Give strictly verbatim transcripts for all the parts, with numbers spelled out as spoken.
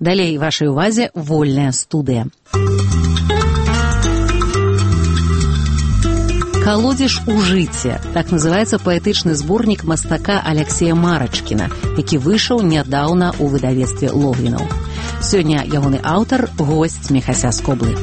Далей вашай увазе вольная студыя. «Колодеж у жыцця» – так называецца паэтычны зборнік мастака Аляксея Марачкіна, які выйшаў нядаўна ў выдавецтве Логвінаў. Сёння ягоны аўтар – госць Міхася з Коблы.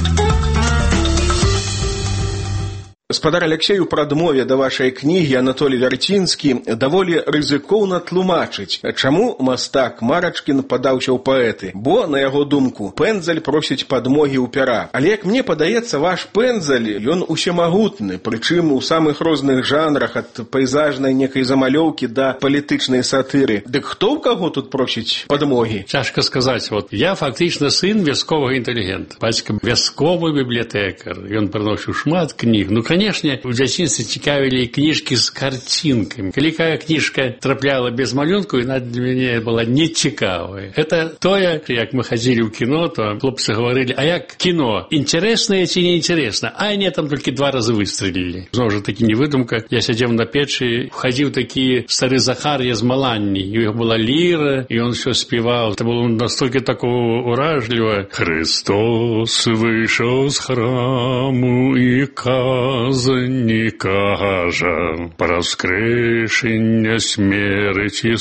Гаспадар Аляксей, у прадмове да вашай кнігі Анатолій Вярцінскі даволі рызыкоўна тлумачыць, чаму мастак Марачкін падаўся ў паэты, бо, на яго думку, пэндзаль просіць падмогі ў пяра. Але, як мне падаецца, ваш пэндзаль, ён усемагутны, прычым у самых розных жанрах, ад пейзажнай некай замалёўкі да палітычнай сатыры. Дык хто ў каго тут просіць падмогі? Цяжка сказаць. Вот я фактычна сын вясковага інтэлігента. Бацька вясковы бібліятэкар. Ён прыносіў шмат кніг. Ну, Конечно, у дзяцінстве цікавілі кніжкі з карцінкамі. Калі якая кніжка трапляла без малюнку, яна для мяне была нецікавая. Это тое, як мы хадзілі ў кіно, то хлопцы гаварылі, а як кіно? Інтарэснае ці не інтарэсна? А не, там толькі два разы выстрелілі. Зноў жа такі не выдумка. Я сядзеў на печы, хадзіў такі стары Захар'я з Маланні. У яго была ліра, і он все спеваў. Это было настолько такого уражліва. Христос вышел з храму і каз не кажа про скрешення смерти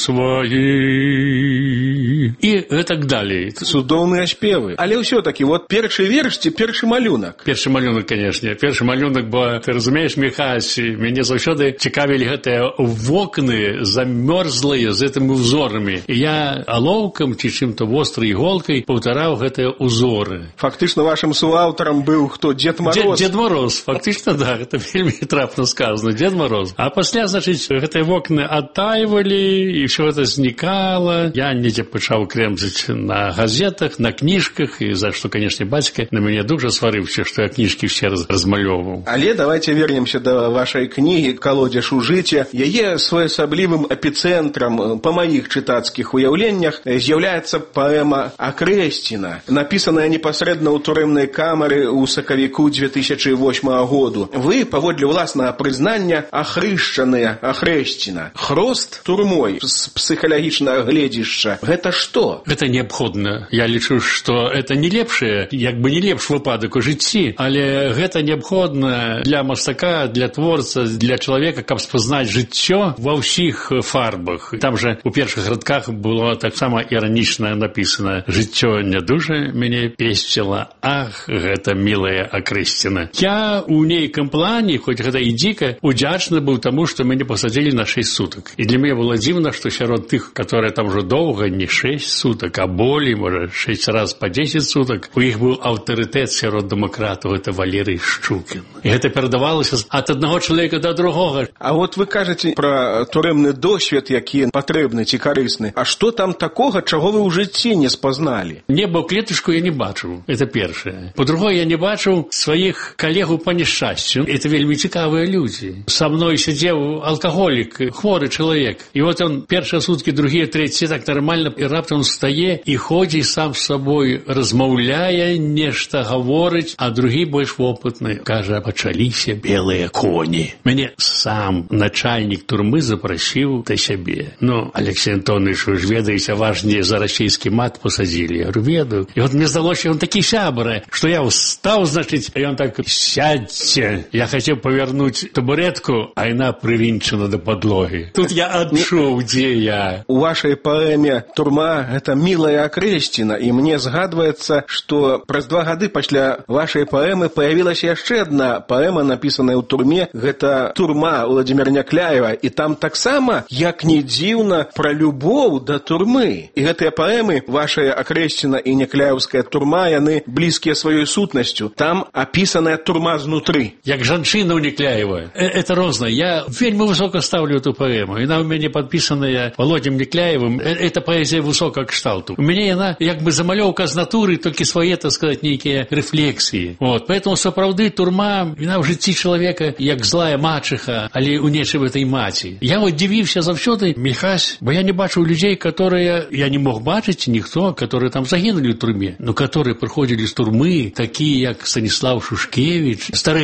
своей и так далее. Цудоўныя спевы. Але ўсё-таки, вот першы верш ці першы малюнак? Першы малюнак, конечно. Першы малюнак, бо, ты разумееш, Міхась, мяне заўсёды цікавілі гэтыя вокны замёрзлыя з гэтымі узорамі. І я алоўкам ці чым-то вострай іголкай паўтараў гэтыя узоры. Фактычна вашым суаўтарам быў хто? Дед Мороз? Дед, Дед Мороз, фактычна, да. Это вельмі трапна сказано, Дед Мороз. А пасля, значыць, гэтыя вокны адтайвалі, і ўсё гэта знікала. Я недзе пачаў крэмзаць на газетах, на кніжках, і за што, канешне, бацька на мяне дужа сварыўся, што я кніжкі все размалёўваў. Але давайте вернемся да вашай кнігі «Колодзеж у жыцця». Яе своеасаблівым эпіцэнтрам па маіх чытацкіх уяўленнях з'яўляецца паэма «Акрэсціна», напісаная непасрэдна ў турэмнай камары ў сакавіку две тысячы восьмага году. Вы, паводле ўласнага прызнання, ахрышчаныя, ахрэсціна. Хрост турмой з псіхалагічнага гледзішча. Гэта што? Гэта неабходна. Я лічу, што это не лепшае, як бы не лепш выпадак у жыцці, але гэта неабходна для мастака, для творца, для чалавека, каб спазнаць жыццё ва ўсіх фарбах. Там же у першых радках было таксама іранічна напісана: «Жыццё не дужа мяне песціла, ах, гэта мілая Акрэсціна». Я у нейкам плане, хоць гэта і дзіка, удзячны быў таму, што мяне пасадзілі на шэсць сутак. І для мяне было дзіўна, што сярод тых, которые там ужо доўга, не шэсць сутак, а болей, можа, шэсць раз па дзесяць сутак, у іх быў аўтарытэт сярод дэмакратаў, гэта Валерый Шчукін. І гэта перадавалася ад аднаго чалавека да другога. А вот вы кажаце пра турэмны досвед, які патрэбны ці карысны. А што там такога, чаго вы ў жыцці не спазналі? Неба ў клетачку я не бачыў, это першае. По-другое, я не бачыў сваіх калегаў па нешчасцю. Это вельмі цікавыя людзі. Са мной сядзеў алкаголік, хворы чалавек. І вот он першыя суткі, другія, трэція, так нармальна, і раптам стае і ходзі сам з сабой, размаўляе, нешта гаворыць, а другі больш вопытны. Кажа, пачаліся белыя коні. Мяне сам начальнік турмы запрасіў да сябе. Ну, Алексей Антонович, вы ж ведаеце, важнее за расійскі мат посадзілі. Я говорю, ведаю. І вот мне здалося, он такі сябра, што я устаў, значыць, і он так: «Сядьце». Я хацеў павярнуць табуретку, а яна прывінчана да падлогі. Тут я адчуў, дзе я. У вашай паэме «Турма» — гэта мілая Акрэсціна, і мне згадваецца, што праз два гады пасля вашай паэмы паявілася яшчэ адна паэма, напісаная ў турме. Гэта «Турма» Владзіміра Някляева, і там таксама, як не дзіўна, пра любоў да турмы. І гэтыя паэмы, вашая Акрэсціна і Някляеўская турма, яны блізкія сваёй сутнасцю. Там апісаная турма знутры. Як жанчына ў Някляева. Это розна. Я вельмі высока ставлю эту паэму. Яна ў мяне падпісаная Володзем Някляевым. Это паэзія высокага кшталту. У мяне яна як бы замалёўка з натуры, толькі свае, так сказать, нейкія рэфлексіі. Вот. Поэтому сапраўды турма, яна ў жыцці чалавека як злая мачыха, але ў нечым этой маці. Я вот дзівіўся заўсёды, Міхась, бо я не бачыў людзей, которые я не мог бачыць ніхто, которые там загінулі ў турме, но которые прыходзілі з турмы, такія як Станіслав Шушкевич, старэйшы,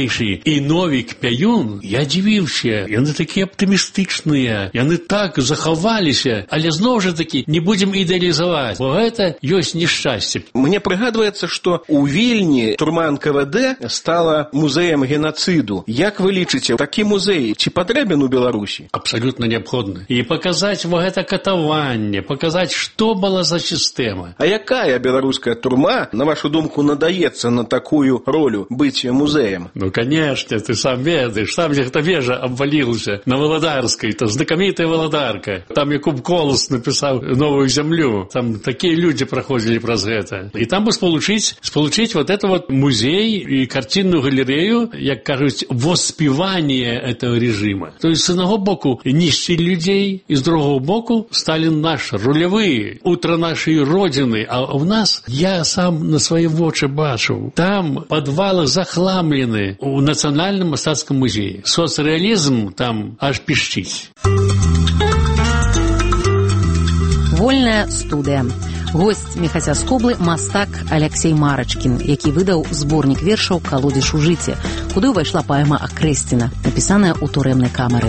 І Новік Пяюн, я дзівіўся, яны такія аптымістычныя, яны так захаваліся, але зноў жа такі не будзем ідэалізаваць, бо гэта ёсць нешчасце. Мне прыгадваецца, што ў Вільні турма эн ка вэ дэ стала музеем генацыду. Як вы лічыце, такі музей ці патрэбен у Беларусі? Абсалютна неабходна. І паказаць во гэта катаванне, паказаць, што была за сістэма. А якая беларуская турма, на вашу думку, надаецца на такую ролю быць музеем? Ну, конечно, ты сам ведаеш, там, где эта вежа обвалилась на Володарской, это знакомитая Володарка. Там Якуб Колос написал «Новую землю». Там такие люди проходили праз гэта. И там бы сполучить, сполучить вот это вот музей и картинную галерею, як кажуть, воспевание этого режима. То есть с одного боку нищие людей, и с другого боку Сталин наш, рулевые, утро нашей Родины. А у нас, я сам на свои вочы бачу, там подвалы захламлены у Национальном мастацком музее. Соцреализм там аж пішчыць. Вольная студыя. Госць Міхася Скоблы мастак Аляксей Марачкін, які выдаў зборнік вершаў «Калодзеж у жыце», куды ўвайшла паэма «Акрэсціна», напісаная ў турэмнай камеры.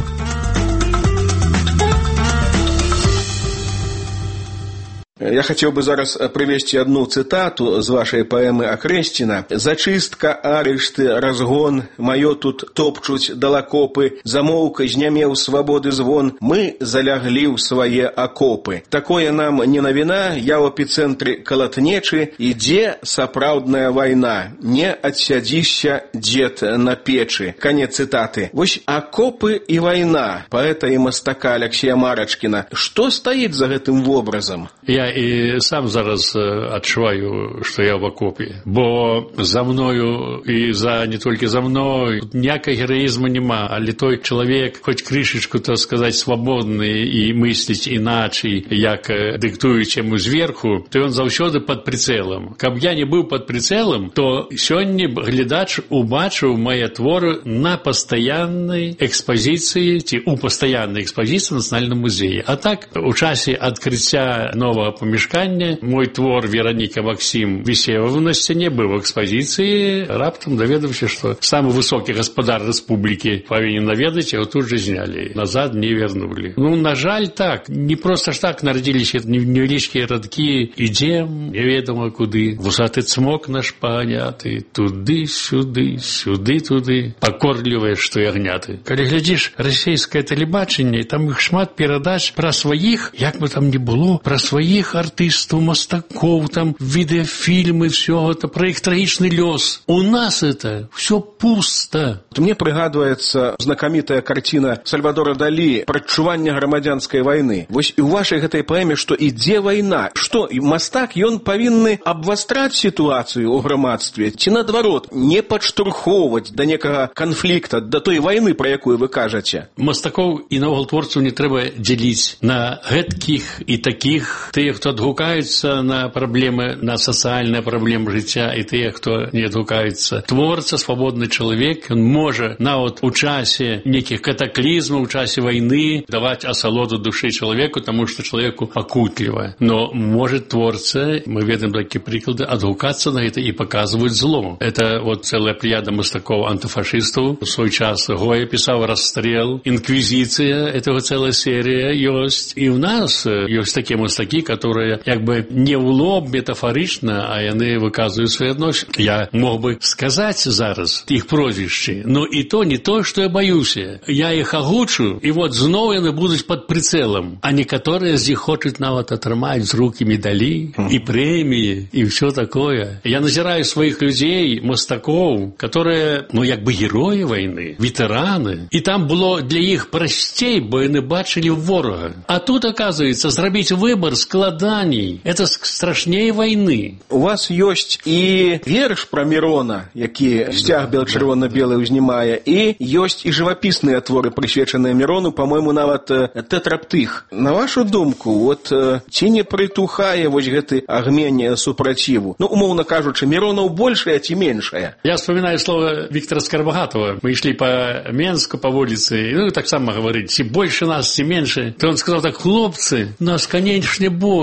Я хотел бы зараз привести одну цитату з вашей поэмы «Акрэсціна». «Зачистка, арышты, разгон, маё тут топчуць далакопы, замоўка, знямеў свабоды звон, мы заляглі ў свае акопы. Такое нам не навіна, я ў эпіцэнтры калатнечы, ідзе сапраўдная вайна, не адсядзішся дзед на печы». Конец цитаты. Вось акопы і вайна паэта і мастака Аляксея Марачкіна. Што стаіць за гэтым вобразам? Я і сам зараз адчуваю, што я в акопе, бо за мною і за не толькі за мной ніякай гераізму няма, але той чалавек хоць крышачку, так сказаць, свабодны і мысліць іначай, як дыктуюць яму зверху, то ён заўсёды пад прыцэлам. Каб я не быў пад прыцэлам, то сёння глядач убачыў мае творы на пастаяннай экспазіцыі ці ў пастаяннай экспазіцыі ў Нацыянальным музеі. А так, у часе адкрыцця новага памяшкання мой твор «Вероніка Максім» вісеў на сцяне, быў в экспазіцыі, раптам даведаўся, што самы высокі гаспадар рэспублікі павінен наведаць, яго тут жа знялі, назад не вернулі. Ну, на жаль, так, не проста ж так нарадзіліся невялічкія радкі «Ідзем, неведама куды, вусаты цмок наш паганяты, туды-сюды, сюды-туды, пакорлівыя, што ягняты». Калі глядзіш расейскае тэлебачанне, там іх шмат перадач пра сваіх, як бы там не было, пра сваіх артыстаў, мастакоў, там відэафільмы, все это, про іх трагічны лёс. У нас это все пусто. Мне прыгадваецца знакамітая карціна Сальвадора Далі «Прадчуванне грамадзянскай вайны». Вось і ў вашай гэтай паэме, што ідзе вайна. Што, і мастак, ён павінны абвастраць сітуацыю ў грамадстве, ці наадварот, не падштурхоўваць да некага канфлікта, да той вайны, пра якую вы кажаце? Мастакоў і наогул творцаў не трэба дзяліць на гэткіх і такіх, тыя, хто адгукаюцца на праблемы, на сацыяльныя праблемы жыцця, і тыя, хто не адгукаюцца. Творца, свабодны чалавек, ён можа нават у часе нейкіх катаклізмаў, у часе вайны даваць асалоду душы чалавеку, таму што чалавеку пакутліва. Но можа творца, мы ведаем такія прыклады, адгукацца на гэта і паказваць зло. Это вот цэлая плеяда мастакоў антыфашыстаў. У свой час Гоя пісаў «Расстрел», «Інквізіцыя», этого цэлая серія ёсць. І ў нас ёсць такія мастакі, которые як бы не ў лоб метафарычна, а яны выказваюць свае адносіны. Я мог бы сказаць зараз іх прозвішчы, но і то не то, што я баюся. Я іх агучу, і вот зноў яны будуць пад прыцэлам. А некаторыя з іх хочуць нават атрымаць з рукі медалі і прэміі, і ўсё такое. Я назіраю сваіх людзей, мастакоў, которые, ну, як бы героі вайны, ветэраны. І там было для іх прасцей, бо яны бачылі ворага. А тут, оказывается, зрабіць выбор складаней. Это страшней войны. У вас ёсць і верш пра Мірона, які сцяг бел-чырвона-белы ўзнімае, і ёсць і жывапісныя творы, прысвечаныя Мірону, па-мойму, нават тэтраптых. На вашу думку, вот ці не прытухае вось гэты агмень супраціву? Ну, умоўна кажучы, Міронаў большая ці меншая? Я вспоминаю слово Виктора Скоробогатова. Мы шли по Менску, по улице, ну, так само говорить, ці больше нас, ці меньше. То он сказал так: хлопцы, нас, конечно, больше.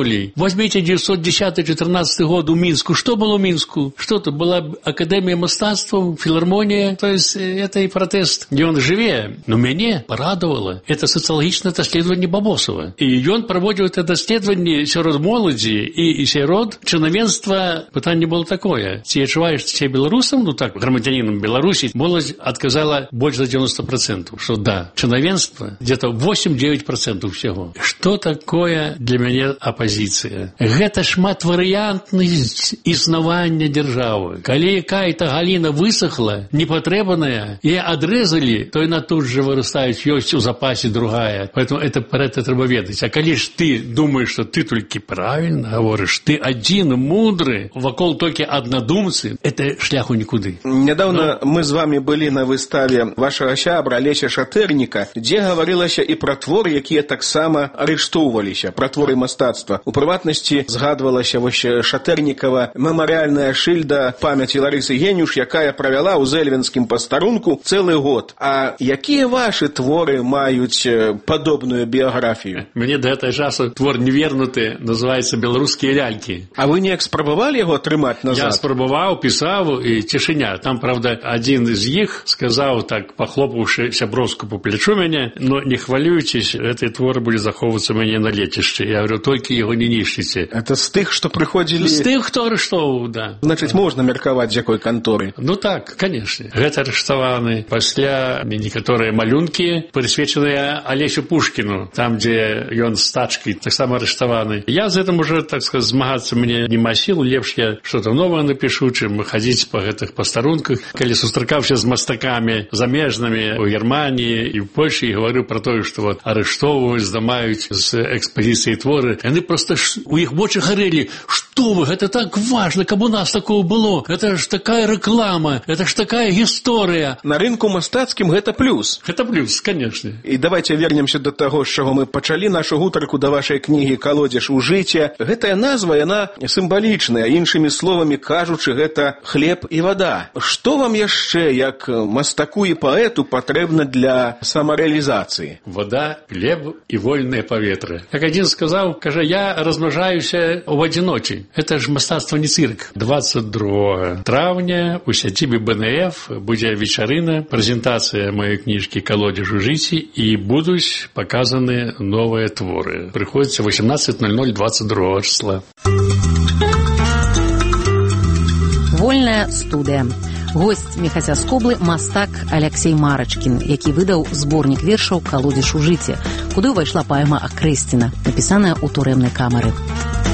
истории. Возьмите девятьсот десятый — четырнадцатый год у Минску. Что было в Минску? Что-то была Академия мастацтва, филармония. То есть это и протест. И он живее. Но меня порадовало. Это социологичное доследование Бабосова. И он проводил это доследование сярод молоді и, и сярод чиновенства. Питание было такое. Ты отчуваешь себя белорусом, ну так, громадянином Беларуси, молодь отказала больше за девяносто процентов, что да, чиновенство где-то восемь-девять процентов всего. Что такое для меня оппозиция? Это шматвариантность існування державы. Коли какая-то галина высохла, непотребная, и отрезали, то она тут же вырастает, есть у запасе другая. Поэтому это про это треба ведать. А коли ж ты думаешь, что ты только правильно говоришь, ты один мудрый, вокол только однодумцы, это шляху никуды. Недавно Но... мы с вами были на выставе вашего сябра Леся Шатэрніка, где говорилось и про творы, якія таксама арыштоўваліся, про творы мастацтва. У прыватнасці згадвалася вось Шатэрнікава мемарыяльная шыльда памяці Ларысы Генюш, якая правяла ў зэльвенскім пастарунку цэлы год. А якія ваши творы маюць падобную біяграфію? Мне до этого часу твор невернуты называется «Белорусские ляльки». А вы неяк спрабавалі яго атрымаць назад? Я спрабаваў, пісаў і цішыня. Там, правда, один из іх сказаў, так, похлопавшы сяброўску по плечу мяне, но не хвалюйтесь, этот твор будет захоўвацца мяне на лецішчы. Я говорю, только его не нішчыце. Это з тых, што прыходзілі... З тых, хто арыштоўваў, да. Значыць, можна меркаваць, з якой канторы? Ну так, конечно. Гэта арыштаваны. Пасля некаторыя малюнкі, прысвечаныя Алесю Пушкіну, там, дзе ён з тачкай, таксама арыштаваны. Я з гэтым уже, так сказать, змагацца мне нема сіл, лепш я что-то новое напишу, чым хадзіць па гэтых пастарунках. Калі сустракаўся з мастакамі замежнымі у Германии и в Польше, и говорю про то, что вот арыштоўваюць, здамаюць з экспозиции творы. Яны просто у іх вочы гарэлі. Что вы, это так важно, каб у нас такого было. Это ж такая реклама, это ж такая история. На рынку мастацкім гэта плюс. Это плюс, конечно. И давайте вернемся до того, з чаго мы пачалі нашу гутарку да вашай кнігі «Калодзеж у жыцця». Гэтая назва, яна сімвалічная, іншымі словамі кажучы, гэта хлеб і вада. Што вам яшчэ, як мастаку і паэту, патрэбна для самареализации? Вода, хлеб и вольное поветры. Как один сказал, каже, я размножаюся в одиночі. Это ж мастацтво не цирк. двадцать другого травня у сядзібе Бэ Эн Эф будзе вечарына, прэзентацыя моей кніжкі «Калодзеж у жыцці» и будуць показаны новые творы. Приходится восемнадцать ноль ноль двадцать другого числа. Вольная студыя. Госць Міхася Скоблы мастак Алексей Марачкін, які выдаў зборнік вершаў «Калодзеж у жыцці», куды ўвайшла паэма Акрэсціна, напісаная ў турэмнай камары.